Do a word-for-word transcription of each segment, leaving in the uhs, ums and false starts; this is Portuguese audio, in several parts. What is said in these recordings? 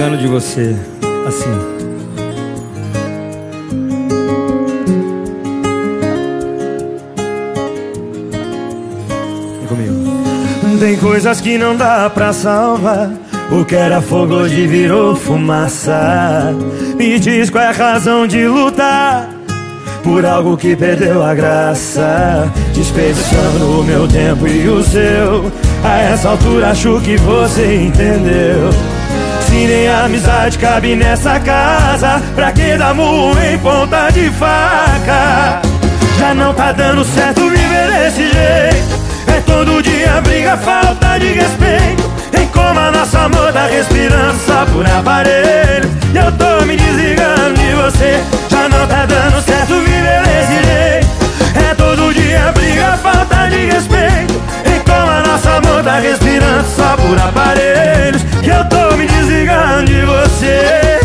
desligando de você, assim. Vem comigo. Tem coisas que não dá pra salvar. O que era fogo hoje virou fumaça. Me diz qual é a razão de lutar por algo que perdeu a graça, desperdiçando o meu tempo e o seu. A essa altura acho que você entendeu. Se nem a amizade cabe nessa casa, pra que dar murro em ponta de faca? Já não tá dando certo viver desse jeito. É todo dia briga, falta de respeito. Em como a nossa amor tá respirando só por aparelho. E eu tô me desligando de você. Já não tá dando certo viver desse jeito. É todo dia briga, falta de respeito. Em como a nossa amor tá respirando só por aparelhos. E eu tô me desligando de você.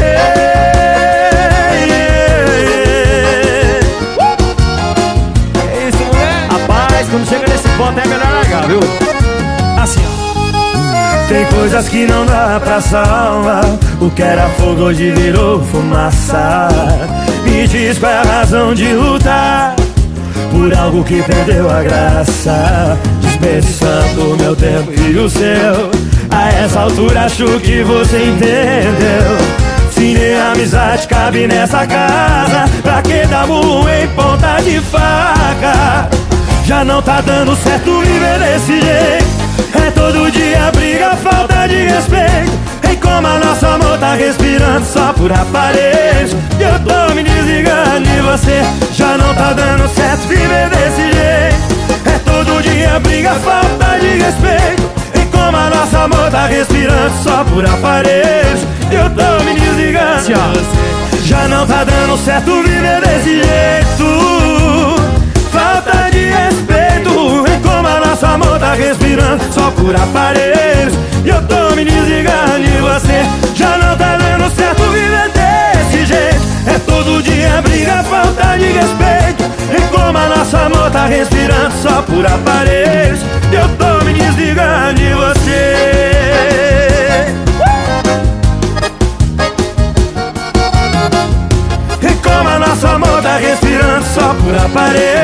É isso, mulher. Rapaz, quando chega nesse ponto é melhor largar, viu? Assim, ó. Tem coisas que não dá pra salvar. O que era fogo hoje virou fumaça. Me diz qual é a razão de lutar por algo que perdeu a graça, desperdiçando o meu tempo e o seu. A essa altura acho que você entendeu. Se nem a amizade cabe nessa casa, pra que dar murro em ponta de faca? Já não tá dando certo viver desse jeito. É todo dia briga, falta de respeito. Em como a nossa amor tá respirando só por aparelhos. E eu tô me desligando de você. Já não tá dando certo viver desse jeito. É todo dia briga, falta de respeito. Em como a nossa amor tá respirando só por aparelhos. E eu tô me desligando de você. Já não tá dando certo viver desse jeito. Falta de respeito. Em como a nossa amor tá respirando só por aparelhos. E eu tô me desligando de você. Já não tá dando certo viver desse jeito. É todo dia briga, falta de respeito. E como a nossa amor tá respirando só por aparelhos. E eu tô me desligando de você. E como a nossa amor tá respirando só por aparelhos.